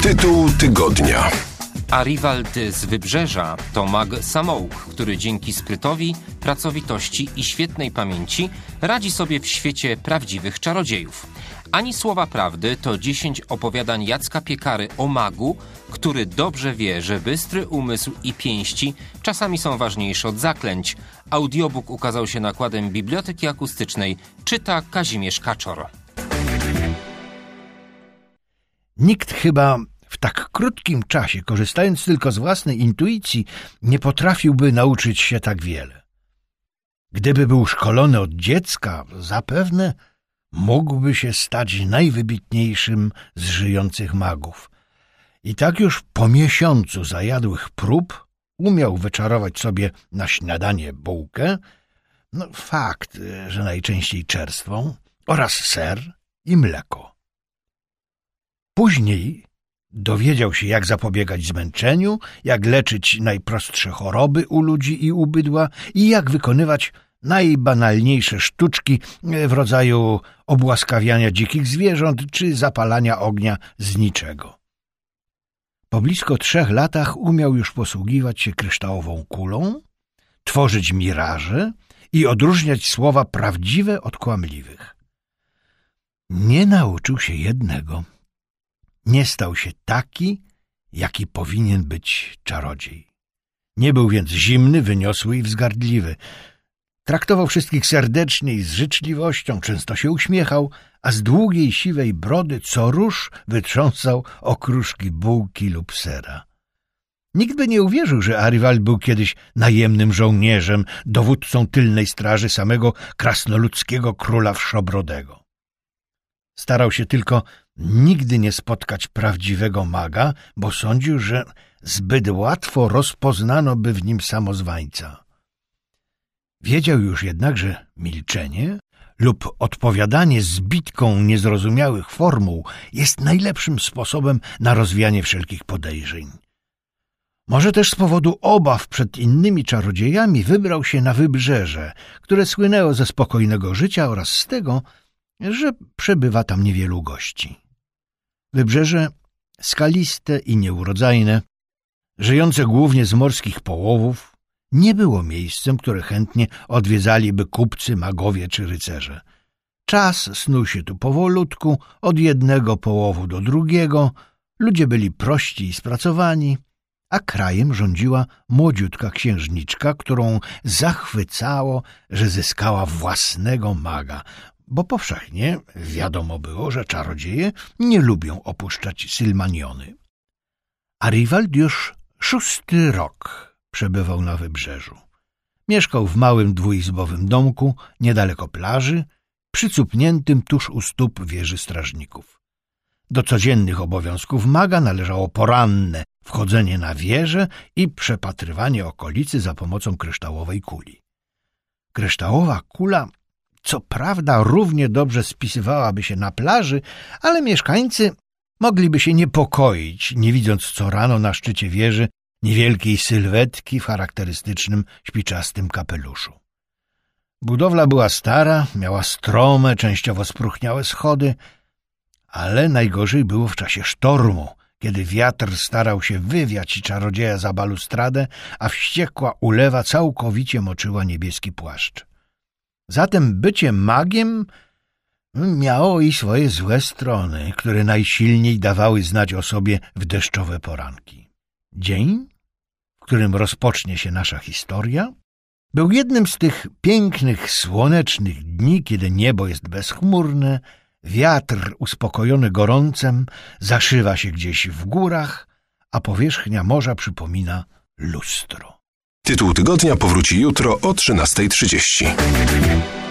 Tytuł tygodnia. Arivald z Wybrzeża to mag samouk, który dzięki sprytowi, pracowitości i świetnej pamięci radzi sobie w świecie prawdziwych czarodziejów. Ani słowa prawdy to 10 opowiadań Jacka Piekary o magu, który dobrze wie, że bystry umysł i pięści czasami są ważniejsze od zaklęć. Audiobook ukazał się nakładem Biblioteki Akustycznej. Czyta Kazimierz Kaczor. Nikt chyba w tak krótkim czasie, korzystając tylko z własnej intuicji, nie potrafiłby nauczyć się tak wiele. Gdyby był szkolony od dziecka, zapewne mógłby się stać najwybitniejszym z żyjących magów. I tak już po miesiącu zajadłych prób umiał wyczarować sobie na śniadanie bułkę, fakt, że najczęściej czerstwą, oraz ser i mleko. Później dowiedział się, jak zapobiegać zmęczeniu, jak leczyć najprostsze choroby u ludzi i u bydła i jak wykonywać najbanalniejsze sztuczki w rodzaju obłaskawiania dzikich zwierząt czy zapalania ognia z niczego. Po blisko 3 latach umiał już posługiwać się kryształową kulą, tworzyć miraże i odróżniać słowa prawdziwe od kłamliwych. Nie nauczył się jednego. Nie stał się taki, jaki powinien być czarodziej. Nie był więc zimny, wyniosły i wzgardliwy. Traktował wszystkich serdecznie i z życzliwością, często się uśmiechał, a z długiej, siwej brody co rusz wytrząsał okruszki bułki lub sera. Nikt by nie uwierzył, że Arivald był kiedyś najemnym żołnierzem, dowódcą tylnej straży samego krasnoludzkiego króla Wszobrodego. Starał się tylko nigdy nie spotkać prawdziwego maga, bo sądził, że zbyt łatwo rozpoznano by w nim samozwańca. Wiedział już jednak, że milczenie lub odpowiadanie zbitką niezrozumiałych formuł jest najlepszym sposobem na rozwianie wszelkich podejrzeń. Może też z powodu obaw przed innymi czarodziejami wybrał się na Wybrzeże, które słynęło ze spokojnego życia oraz z tego, że przebywa tam niewielu gości. Wybrzeże skaliste i nieurodzajne, żyjące głównie z morskich połowów, nie było miejscem, które chętnie odwiedzaliby kupcy, magowie czy rycerze. Czas snuł się tu powolutku, od jednego połowu do drugiego, ludzie byli prości i spracowani, a krajem rządziła młodziutka księżniczka, którą zachwycało, że zyskała własnego maga, bo powszechnie wiadomo było, że czarodzieje nie lubią opuszczać Silmaniony. Arivald już 6. rok przebywał na Wybrzeżu. Mieszkał w małym dwuizbowym domku niedaleko plaży, przycupniętym tuż u stóp wieży strażników. Do codziennych obowiązków maga należało poranne wchodzenie na wieżę i przepatrywanie okolicy za pomocą kryształowej kuli. Kryształowa kula co prawda równie dobrze spisywałaby się na plaży, ale mieszkańcy mogliby się niepokoić, nie widząc co rano na szczycie wieży niewielkiej sylwetki w charakterystycznym śpiczastym kapeluszu. Budowla była stara, miała strome, częściowo spróchniałe schody, ale najgorzej było w czasie sztormu, kiedy wiatr starał się wywiać czarodzieja za balustradę, a wściekła ulewa całkowicie moczyła niebieski płaszcz. Zatem bycie magiem miało i swoje złe strony, które najsilniej dawały znać o sobie w deszczowe poranki. Dzień, w którym rozpocznie się nasza historia, był jednym z tych pięknych, słonecznych dni, kiedy niebo jest bezchmurne, wiatr uspokojony gorącem zaszywa się gdzieś w górach, a powierzchnia morza przypomina lustro. Tytuł tygodnia powróci jutro o 13:30.